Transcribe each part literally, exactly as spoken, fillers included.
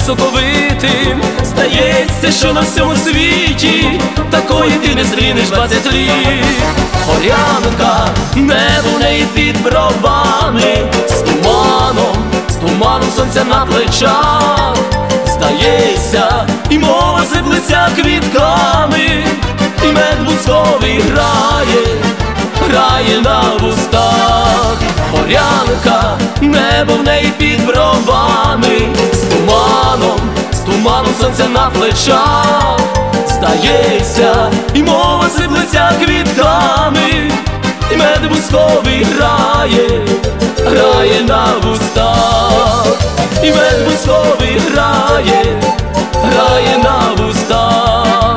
соковитим. Здається, що на всьому світі такої ти не зрінеш двадцять літ. Горянка, небо в неї під бровами, з туманом, з туманом сонця на плечах. Здається, і мова сиплеться квітками, і мед бузковий грає, грає на вустах. Горянка, небо в неї під бровами, з туманом, з туманом сонця на плечах. Здається, і мова сиплеться квітками, і мед бузковий грає, грає на вустах. І мед бузковий грає, грає на вустах.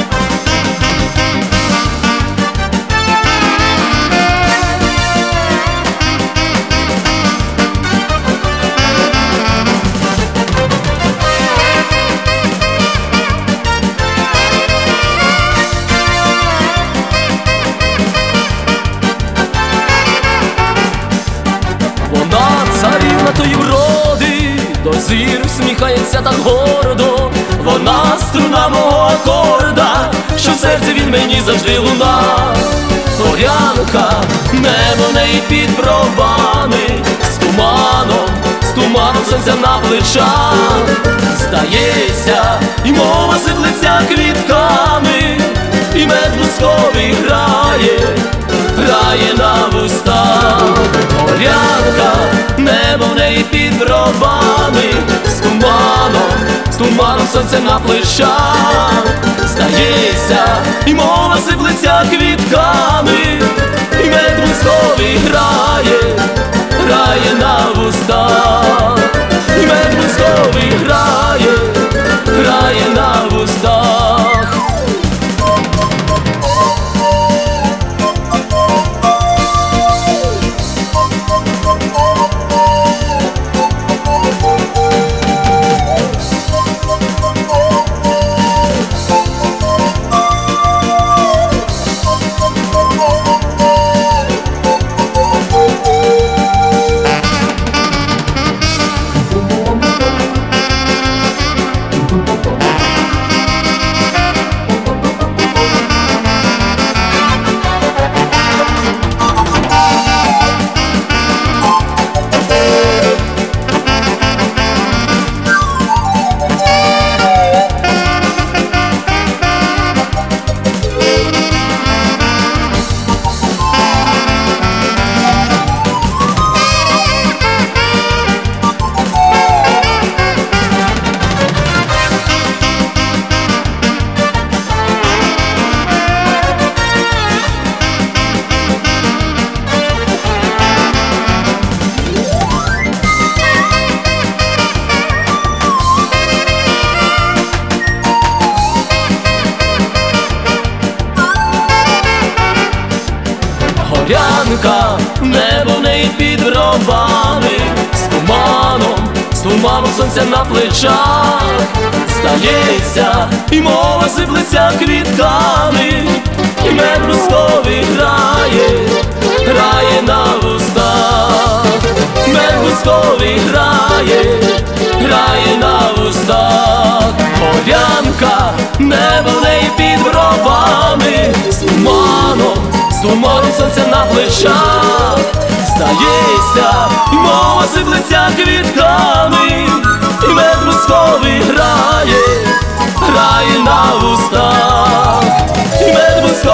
Вона царівна тої вроди, до зір всміхається так гордо. Вона струна мого акорда, що в серці він мені завжди луна. Горянка, небо в неї під бровами, з туманом, з туманом сонця на плечах. Здається, і мова сиплеться квітками, і мед бузковий грає, грає на вустах. Горянка, небо в неї під бровами, з туманом, з туманом сонця на плечах. Здається, і мова сиплеться квітками, і мед бузковий грає, грає на вустах. І мед бузковий грає, грає на вустах. Горянка, небо в неї під бровами, з туманом, з туманом сонця на плечах. Здається, і мова сиплеться квітками, і мед бузковий грає, грає на вустах. Мед бузковий грає, грає на вустах. Горянка, небо в неї під бровами, з туманом, з туманом сонця на плечах. Здається, і мова сиплеться квітками, і мед бузковий грає, грає на вустах. І мед бузковий